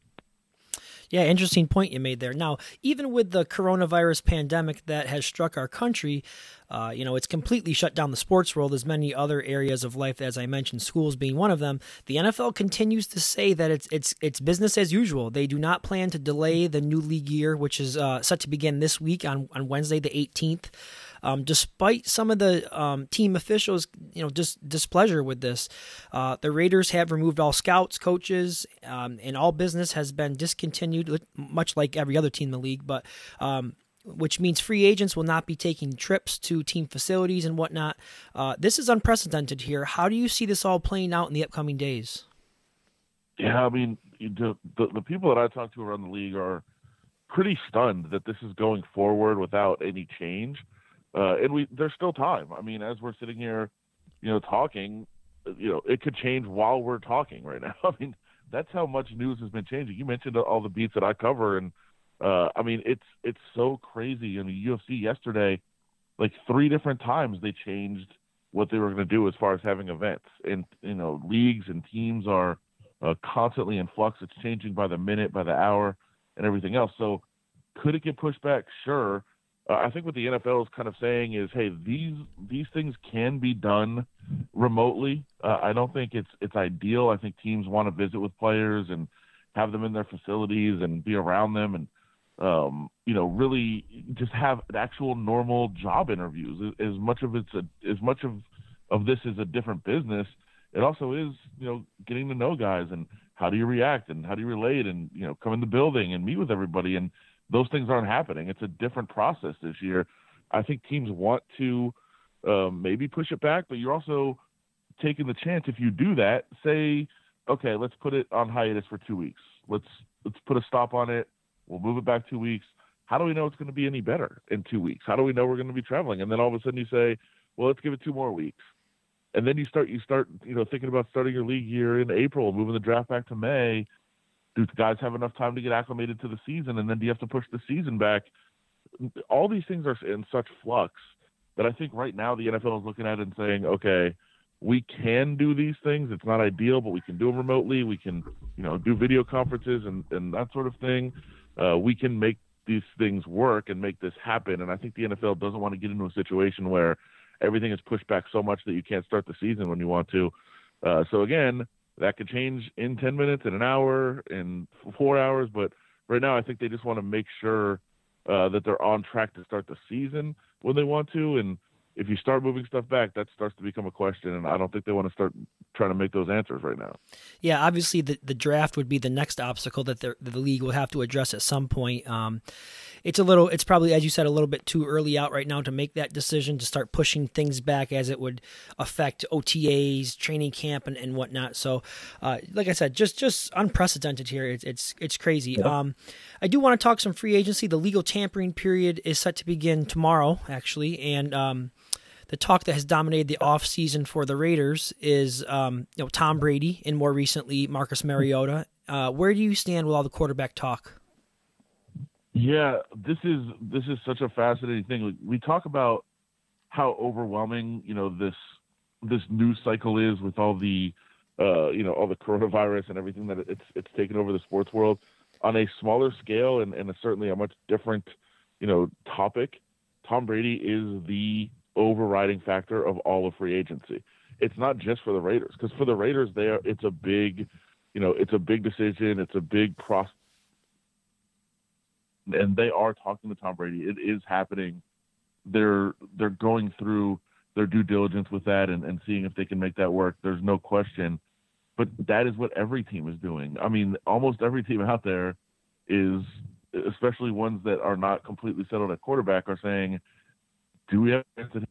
Yeah, interesting point you made there. Now, even with the coronavirus pandemic that has struck our country, uh, you know, it's completely shut down the sports world, as many other areas of life, as I mentioned, schools being one of them. The N F L continues to say that it's it's it's business as usual. They do not plan to delay the new league year, which is uh, set to begin this week on, on Wednesday the eighteenth. Um, despite some of the um, team officials, you know, dis- displeasure with this, uh, the Raiders have removed all scouts, coaches, um, and all business has been discontinued, much like every other team in the league. But um, which means free agents will not be taking trips to team facilities and whatnot. Uh, this is unprecedented here. How do you see this all playing out in the upcoming days? Yeah, I mean, the the, the people that I talk to around the league are pretty stunned that this is going forward without any change. Uh, and we, there's still time. I mean, as we're sitting here, you know, talking, you know, it could change while we're talking right now. I mean, that's how much news has been changing. You mentioned all the beats that I cover, and uh, I mean, it's it's so crazy. In the U F C yesterday, like three different times they changed what they were going to do as far as having events. And you know, leagues and teams are uh, constantly in flux. It's changing by the minute, by the hour, and everything else. So, could it get pushed back? Sure. Uh, I think what the N F L is kind of saying is, hey, these these things can be done remotely. Uh, I don't think it's it's ideal. I think teams want to visit with players and have them in their facilities and be around them and, um, you know, really just have actual normal job interviews. As much of it's a, as much of, of this is a different business, it also is, you know, getting to know guys and how do you react and how do you relate and, you know, come in the building and meet with everybody. And those things aren't happening. It's a different process this year. I think teams want to um, maybe push it back, but you're also taking the chance if you do that, say, okay, let's put it on hiatus for two weeks. Let's let's put a stop on it. We'll move it back two weeks. How do we know it's going to be any better in two weeks? How do we know we're going to be traveling? And then all of a sudden you say, well, let's give it two more weeks. And then you start you start you know thinking about starting your league year in April, moving the draft back to May. Do guys have enough time to get acclimated to the season? And then do you have to push the season back? All these things are in such flux that I think right now the N F L is looking at it and saying, okay, we can do these things. It's not ideal, but we can do them remotely. We can, you know, do video conferences and, and that sort of thing. Uh, we can make these things work and make this happen. And I think the N F L doesn't want to get into a situation where everything is pushed back so much that you can't start the season when you want to. Uh, so again, that could change in ten minutes, in an hour, in four hours. But right now, I think they just want to make sure uh, that they're on track to start the season when they want to. And if you start moving stuff back, that starts to become a question, and I don't think they want to start trying to make those answers right now. Yeah, obviously the, the draft would be the next obstacle that the, the league will have to address at some point. Um, it's a little, it's probably, as you said, a little bit too early out right now to make that decision, to start pushing things back as it would affect O T As, training camp, and, and whatnot. So, uh, like I said, just just unprecedented here. It's it's, it's crazy. Yeah. Um, I do want to talk some free agency. The legal tampering period is set to begin tomorrow, actually, and um, the talk that has dominated the offseason for the Raiders is um, you know, Tom Brady and more recently Marcus Mariota. Uh, where do you stand with all the quarterback talk? Yeah, this is this is such a fascinating thing. We talk about how overwhelming, you know, this this news cycle is with all the uh, you know, all the coronavirus and everything that it's it's taken over the sports world. On a smaller scale and, and a certainly a much different, you know, topic, Tom Brady is the overriding factor of all of free agency. It's not just for the Raiders, because for the Raiders, they are, it's a big, you know, it's a big decision. It's a big process. And they are talking to Tom Brady. It is happening. They're they're going through their due diligence with that and, and seeing if they can make that work. There's no question. But that is what every team is doing. I mean, almost every team out there is, especially ones that are not completely settled at quarterback, are saying, do we have to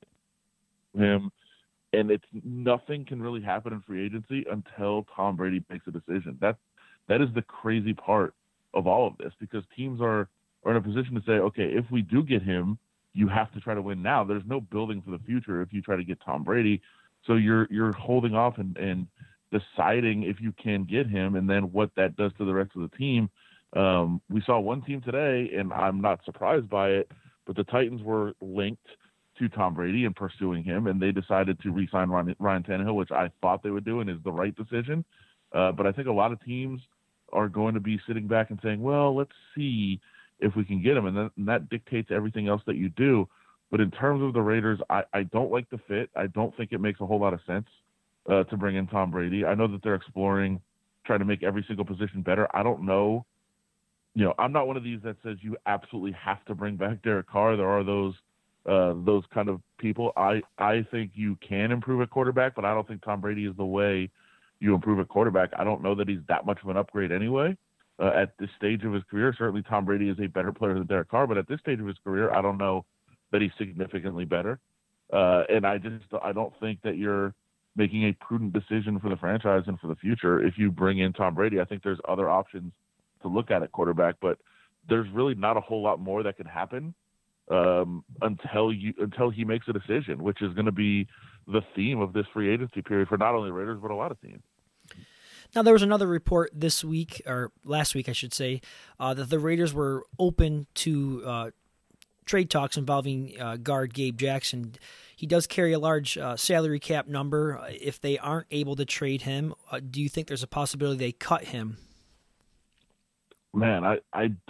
him? And it's nothing can really happen in free agency until Tom Brady makes a decision. That that is the crazy part of all of this, because teams are, are in a position to say, okay, if we do get him, you have to try to win now. There's no building for the future if you try to get Tom Brady. So you're you're holding off and, and deciding if you can get him, and then what that does to the rest of the team. Um, we saw one team today, and I'm not surprised by it, but the Titans were linked to Tom Brady and pursuing him, and they decided to re-sign Ryan, Ryan Tannehill, which I thought they would do and is the right decision. Uh, but I think a lot of teams are going to be sitting back and saying, well, let's see if we can get him. And, that, and that dictates everything else that you do. But in terms of the Raiders, I, I don't like the fit. I don't think it makes a whole lot of sense uh, to bring in Tom Brady. I know that they're exploring trying to make every single position better. I don't know. You know, I'm not one of these that says you absolutely have to bring back Derek Carr. There are those uh, those kind of people. I, I think you can improve at quarterback, but I don't think Tom Brady is the way you improve at quarterback. I don't know that he's that much of an upgrade anyway. Uh, at this stage of his career, certainly Tom Brady is a better player than Derek Carr, but at this stage of his career, I don't know that he's significantly better. Uh, and I just I don't think that you're making a prudent decision for the franchise and for the future if you bring in Tom Brady. I think there's other options to look at at quarterback, but there's really not a whole lot more that could happen um, until you until he makes a decision, which is going to be the theme of this free agency period for not only Raiders but a lot of teams. Now, there was another report this week, or last week, I should say, uh, that the Raiders were open to uh, trade talks involving uh, guard Gabe Jackson. He does carry a large uh, salary cap number. If they aren't able to trade him, uh, do you think there's a possibility they cut him? Man, I, I don't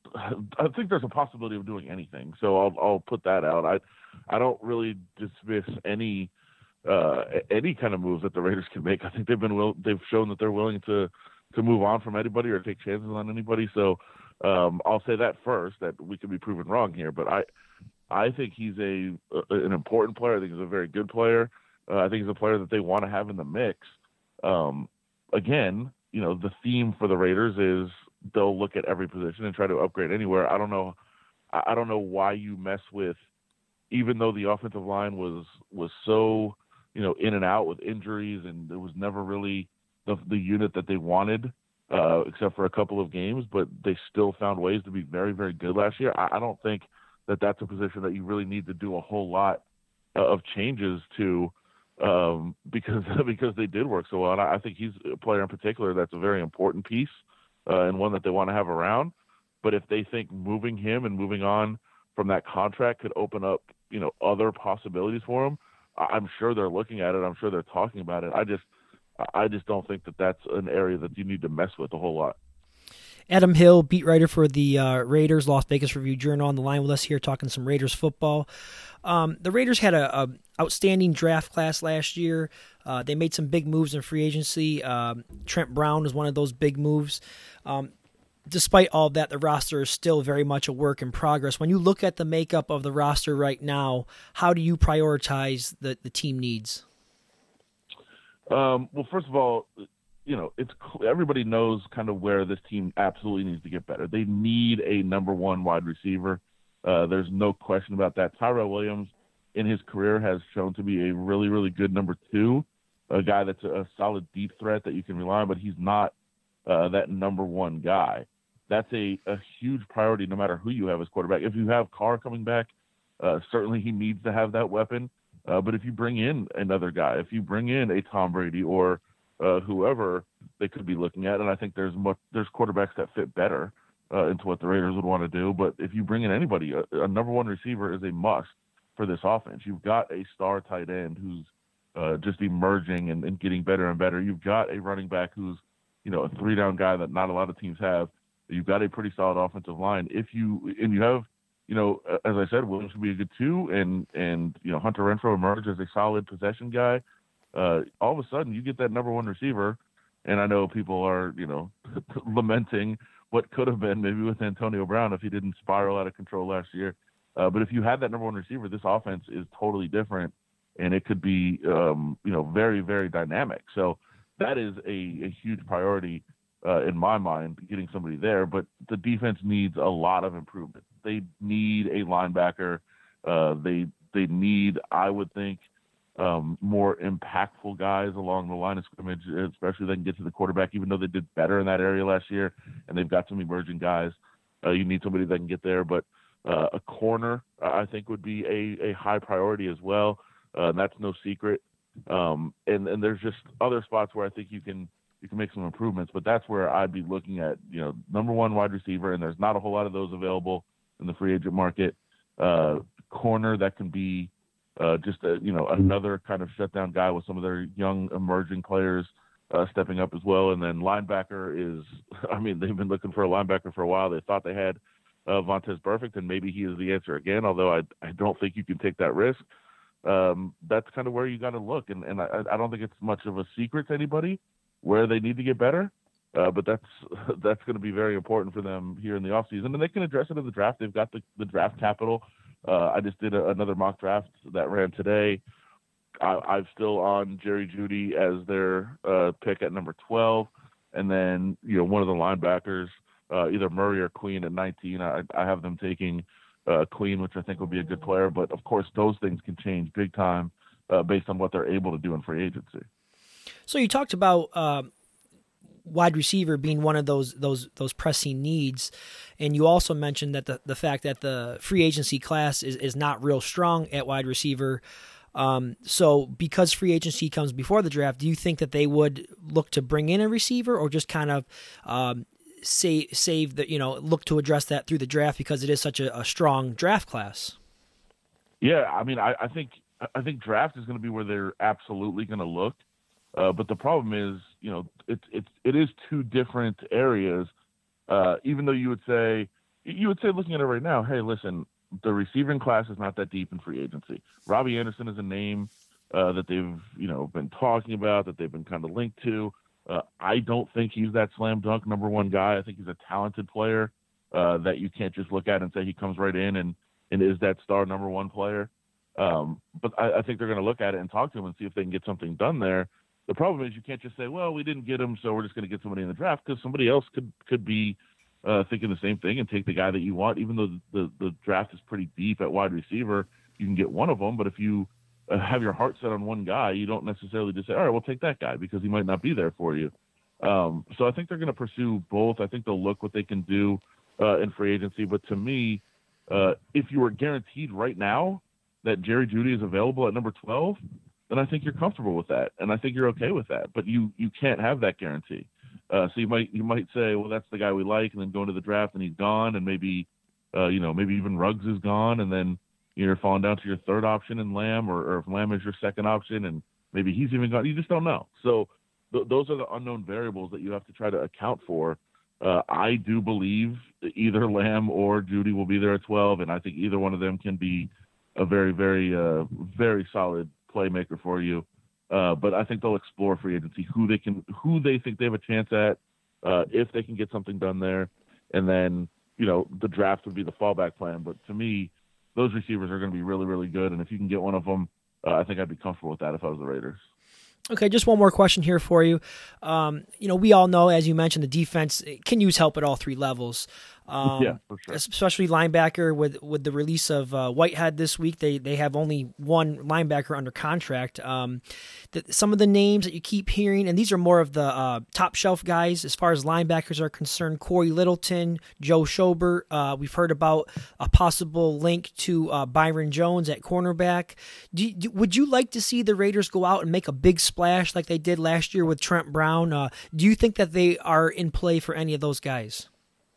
I think there's a possibility of doing anything. So I'll I'll put that out. I I don't really dismiss any uh, any kind of moves that the Raiders can make. I think they've been will they've shown that they're willing to to move on from anybody or take chances on anybody. So um, I'll say that first, that we could be proven wrong here. But I I think he's a, a an important player. I think he's a very good player. Uh, I think he's a player that they want to have in the mix. Um, again, you know, the theme for the Raiders is they'll look at every position and try to upgrade anywhere. I don't know. I don't know why you mess with, even though the offensive line was was so, you know, in and out with injuries, and it was never really the the unit that they wanted, uh, except for a couple of games. But they still found ways to be very, very good last year. I, I don't think that that's a position that you really need to do a whole lot of changes to, um, because because they did work so well. And I, I think he's a player in particular that's a very important piece, uh, and one that they want to have around. But if they think moving him and moving on from that contract could open up, you know, other possibilities for him, I'm sure they're looking at it. I'm sure they're talking about it. I just, I just don't think that that's an area that you need to mess with a whole lot. Adam Hill, beat writer for the uh, Raiders, Las Vegas Review-Journal, on the line with us here talking some Raiders football. Um, the Raiders had a, a outstanding draft class last year. Uh, they made some big moves in free agency. Um, Trent Brown was one of those big moves. Um, despite all that, the roster is still very much a work in progress. When you look at the makeup of the roster right now, how do you prioritize the, the team needs? Um, well, first of all, you know, it's everybody knows kind of where this team absolutely needs to get better. They need a number one wide receiver. Uh, there's no question about that. Tyrell Williams in his career has shown to be a really, really good number two, a guy that's a, a solid deep threat that you can rely on, but he's not uh, that number one guy. That's a, a huge priority no matter who you have as quarterback. If you have Carr coming back, uh, certainly he needs to have that weapon. Uh, but if you bring in another guy, if you bring in a Tom Brady or uh, whoever they could be looking at, and I think there's much, there's quarterbacks that fit better uh, into what the Raiders would want to do. But if you bring in anybody, a, a number one receiver is a must for this offense. You've got a star tight end who's uh, just emerging and, and getting better and better. You've got a running back who's, you know, a three down guy that not a lot of teams have. You've got a pretty solid offensive line. If you and you have, you know, as I said, Williams would be a good two, and and you know Hunter Renfrow emerged as a solid possession guy. Uh, all of a sudden, you get that number one receiver, and I know people are, you know, lamenting what could have been maybe with Antonio Brown if he didn't spiral out of control last year. Uh, but if you had that number one receiver, this offense is totally different, and it could be, um, you know, very very dynamic. So that is a, a huge priority. Uh, in my mind, getting somebody there, but the defense needs a lot of improvement. They need a linebacker. Uh, they they need, I would think, um, more impactful guys along the line of scrimmage, especially they can get to the quarterback, even though they did better in that area last year, and they've got some emerging guys. Uh, you need somebody that can get there, but uh, a corner, I think, would be a, a high priority as well. Uh, and that's no secret. Um, and, and there's just other spots where I think you can you can make some improvements, but that's where I'd be looking at, you know, number one wide receiver, and there's not a whole lot of those available in the free agent market. Uh, corner that can be uh, just, a, you know, another kind of shutdown guy with some of their young emerging players uh, stepping up as well. And then linebacker is, I mean, they've been looking for a linebacker for a while. They thought they had uh, Vontaze Burfict, and maybe he is the answer again, although I, I don't think you can take that risk. Um, that's kind of where you got to look. And, and I, I don't think it's much of a secret to anybody where they need to get better, uh, but that's that's going to be very important for them here in the offseason. And they can address it in the draft. They've got the, the draft capital. Uh, I just did a, another mock draft that ran today. I, I'm still on Jerry Jeudy as their uh, pick at number twelve. And then, you know, one of the linebackers, uh, either Murray or Queen at nineteen. I, I have them taking uh, Queen, which I think will be a good player. But, of course, those things can change big time uh, based on what they're able to do in free agency. So you talked about uh, wide receiver being one of those those those pressing needs, and you also mentioned that the, the fact that the free agency class is, is not real strong at wide receiver. Um, so because free agency comes before the draft, do you think that they would look to bring in a receiver, or just kind of um, save save the you know look to address that through the draft because it is such a, a strong draft class? Yeah, I mean, I, I think I think draft is going to be where they're absolutely going to look. Uh, but the problem is, you know, it's it's it is two different areas. Uh, even though you would say, you would say, looking at it right now, hey, listen, the receiving class is not that deep in free agency. Robbie Anderson is a name uh, that they've, you know, been talking about, that they've been kind of linked to. Uh, I don't think he's that slam dunk number one guy. I think he's a talented player uh, that you can't just look at and say he comes right in and, and is that star number one player. Um, but I, I think they're going to look at it and talk to him and see if they can get something done there. The problem is you can't just say, well, we didn't get him, so we're just going to get somebody in the draft, because somebody else could, could be uh, thinking the same thing and take the guy that you want. Even though the, the, the draft is pretty deep at wide receiver, you can get one of them. But if you uh, have your heart set on one guy, you don't necessarily just say, all right, we'll take that guy, because he might not be there for you. Um, so I think they're going to pursue both. I think they'll look what they can do uh, in free agency. But to me, uh, if you were guaranteed right now that Jerry Jeudy is available at number twelve, then I think you're comfortable with that, and I think you're okay with that. But you you can't have that guarantee. Uh, so you might you might say, well, that's the guy we like, and then go into the draft and he's gone, and maybe uh, you know maybe even Ruggs is gone, and then you're falling down to your third option in Lamb, or, or if Lamb is your second option, and maybe he's even gone. You just don't know. So th- those are the unknown variables that you have to try to account for. Uh, I do believe either Lamb or Jeudy will be there at twelve, and I think either one of them can be a very, very, uh, very solid playmaker for you. Uh, but I think they'll explore free agency, who they can, who they think they have a chance at, uh, if they can get something done there. And then, you know, the draft would be the fallback plan. But to me, those receivers are going to be really, really good. And if you can get one of them, uh, I think I'd be comfortable with that if I was the Raiders. Okay, just one more question here for you. Um, you know, we all know, as you mentioned, the defense can use help at all three levels. Um, yeah, for sure. Especially linebacker with, with the release of uh, Whitehead this week. They they have only one linebacker under contract. Um, the, some of the names that you keep hearing, and these are more of the uh, top shelf guys as far as linebackers are concerned. Corey Littleton, Joe Schobert. Uh, we've heard about a possible link to uh, Byron Jones at cornerback. Do, do, would you like to see the Raiders go out and make a big splash like they did last year with Trent Brown? Uh, do you think that they are in play for any of those guys?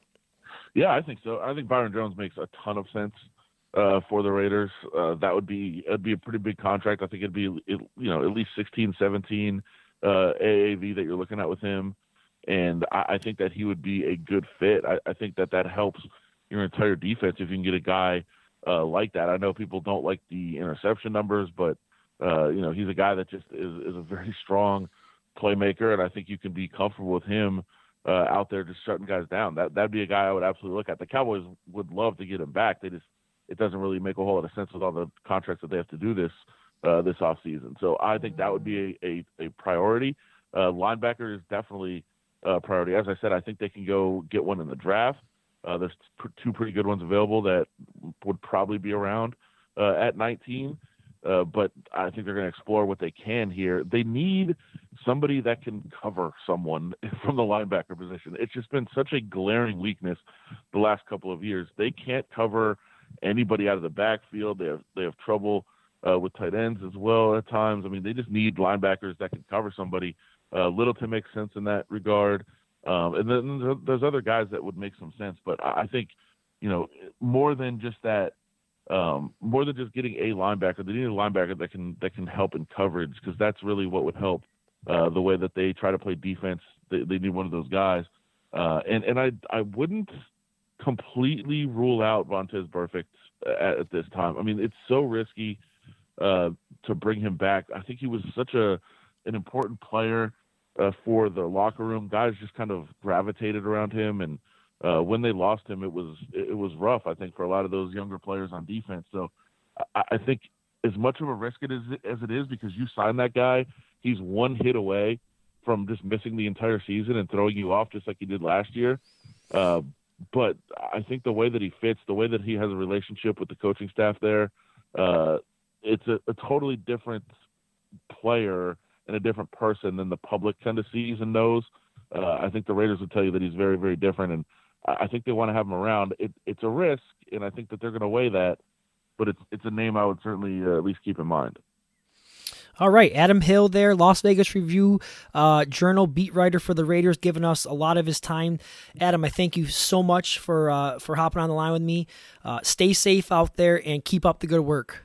Yeah, I think so. I think Byron Jones makes a ton of sense uh, for the Raiders. Uh, that would be it'd be a pretty big contract. I think it'd be it, you know at least sixteen, seventeen uh, A A V that you're looking at with him, and I, I think that he would be a good fit. I, I think that that helps your entire defense if you can get a guy uh, like that. I know people don't like the interception numbers, but uh, you know he's a guy that just is, is a very strong playmaker, and I think you can be comfortable with him Uh, out there just shutting guys down. That that'd be a guy I would absolutely look at. The Cowboys would love to get him back. They just it doesn't really make a whole lot of sense with all the contracts that they have to do this uh, this off season. So I think that would be a a, a priority. Uh, linebacker is definitely a priority. As I said, I think they can go get one in the draft. Uh, there's two pretty good ones available that would probably be around uh, at nineteen. Uh, but I think they're going to explore what they can here. They need somebody that can cover someone from the linebacker position. It's just been such a glaring weakness the last couple of years. They can't cover anybody out of the backfield. They have they have trouble uh, with tight ends as well at times. I mean, they just need linebackers that can cover somebody. Uh, Littleton makes sense in that regard. Um, and then there's other guys that would make some sense. But I think, you know, more than just that, Um, more than just getting a linebacker, they need a linebacker that can that can help in coverage, because that's really what would help uh, the way that they try to play defense. They, they need one of those guys, uh, and and I I wouldn't completely rule out Vontaze Burfict at, at this time. I mean, it's so risky uh, to bring him back. I think he was such a an important player uh, for the locker room. Guys just kind of gravitated around him, and Uh, when they lost him, it was it was rough, I think, for a lot of those younger players on defense. So I, I think as much of a risk it is, as it is, because you sign that guy, he's one hit away from just missing the entire season and throwing you off just like he did last year. Uh, but I think the way that he fits, the way that he has a relationship with the coaching staff there, uh, it's a, a totally different player and a different person than the public kind of sees and knows. Uh, I think the Raiders would tell you that he's very, very different, and I think they want to have him around. It, it's a risk, and I think that they're going to weigh that, but it's it's a name I would certainly uh, at least keep in mind. All right, Adam Hill there, Las Vegas Review uh, Journal beat writer for the Raiders, giving us a lot of his time. Adam, I thank you so much for uh, for hopping on the line with me. Uh, stay safe out there and keep up the good work.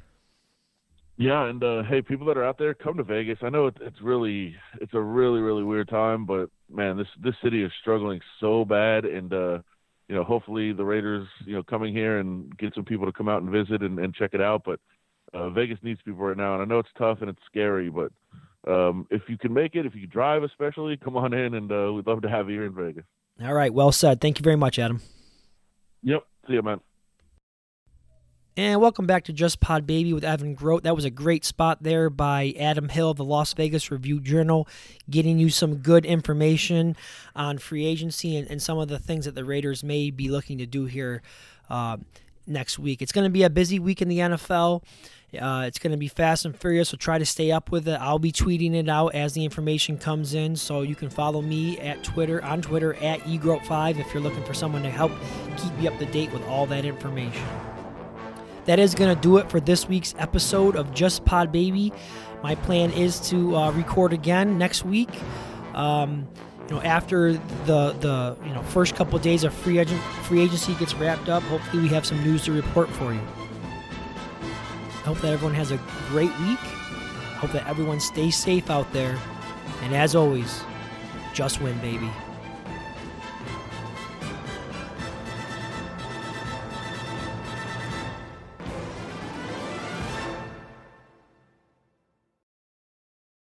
Yeah, and uh, hey, people that are out there, come to Vegas. I know it, it's really, it's a really, really weird time, but man, this this city is struggling so bad, and uh, you know, hopefully the Raiders, you know, coming here and get some people to come out and visit and, and check it out. But uh, Vegas needs people right now, and I know it's tough and it's scary, but um, if you can make it, if you can drive especially, come on in, and uh, we'd love to have you here in Vegas. All right, well said. Thank you very much, Adam. Yep, see you, man. And welcome back to Just Pod Baby with Evan Grote. That was a great spot there by Adam Hill of the Las Vegas Review-Journal, getting you some good information on free agency and, and some of the things that the Raiders may be looking to do here uh, next week. It's going to be a busy week in the N F L. Uh, it's going to be fast and furious, so try to stay up with it. I'll be tweeting it out as the information comes in, so you can follow me at Twitter, on Twitter, at e grote five if you're looking for someone to help keep you up to date with all that information. That is going to do it for this week's episode of Just Pod Baby. My plan is to uh, record again next week. Um, you know, after the the you know first couple of days of free agent free agency gets wrapped up, hopefully we have some news to report for you. I hope that everyone has a great week. I hope that everyone stays safe out there. And as always, just win, baby.